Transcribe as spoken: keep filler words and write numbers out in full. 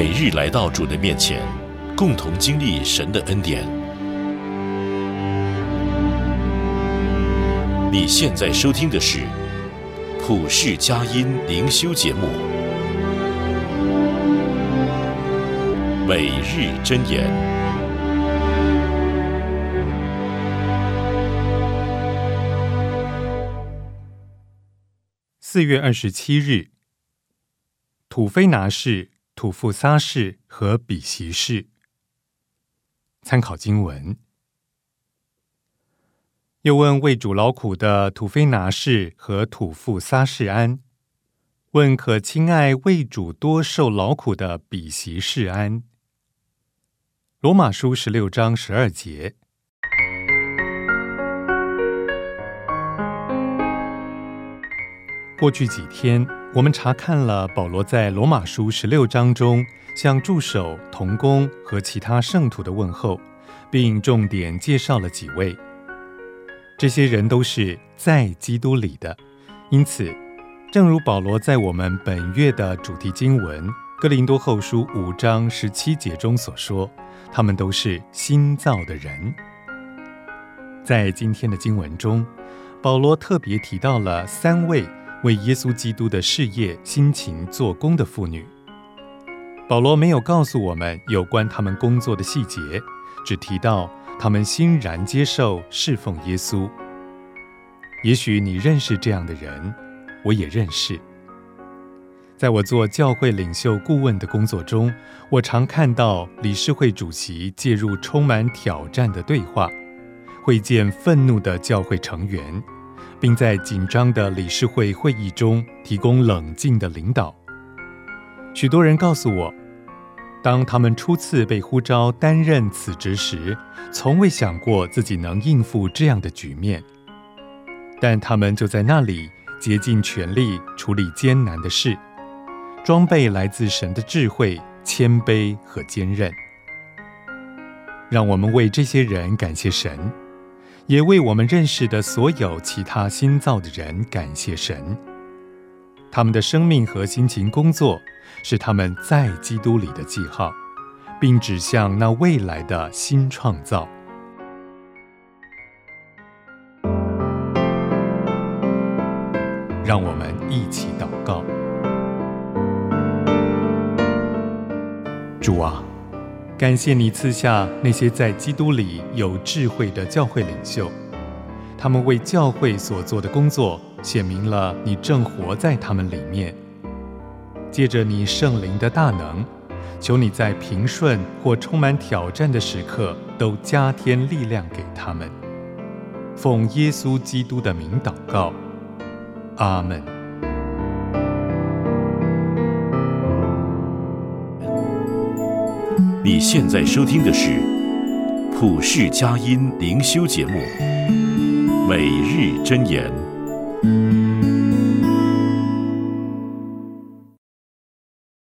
每日来到主的面前，共同经历神的恩典。你现在收听的是普世佳音灵修节目，每日箴言。 四月二十七日，土非拿氏、土弗撒氏和比席氏。参考经文。又问为主劳苦的土非拿氏和土弗撒氏安，问可亲爱为主多受劳苦的比席氏安。罗马书十六章十二节。过去几天，我们查看了保罗在罗马书十六章中向助手、同工和其他圣徒的问候，并重点介绍了几位。这些人都是在基督里的，因此，正如保罗在我们本月的主题经文哥林多后书五章十七节中所说，他们都是新造的人。在今天的经文中，保罗特别提到了三位为耶稣基督的事业辛勤做工的妇女。保罗没有告诉我们有关他们工作的细节，只提到他们欣然接受侍奉耶稣。也许你认识这样的人，我也认识。在我做教会领袖顾问的工作中，我常看到理事会主席介入充满挑战的对话，会见愤怒的教会成员，并在紧张的理事会会议中提供冷静的领导。许多人告诉我，当他们初次被呼召担任此职时，从未想过自己能应付这样的局面，但他们就在那里竭尽全力处理艰难的事，装备来自神的智慧、谦卑和坚韧。让我们为这些人感谢神，也为我们认识的所有其他新造的人感谢神。他们的生命和辛勤工作是他们在基督里的记号，并指向那未来的新创造。让我们一起祷告。主啊，感谢你赐下那些在基督里有智慧的教会领袖，他们为教会所做的工作显明了你正活在他们里面。借着你圣灵的大能，求你在平顺或充满挑战的时刻都加添力量给他们。奉耶稣基督的名祷告，阿们。 你现在收听的是普世佳音灵修节目，每日箴言。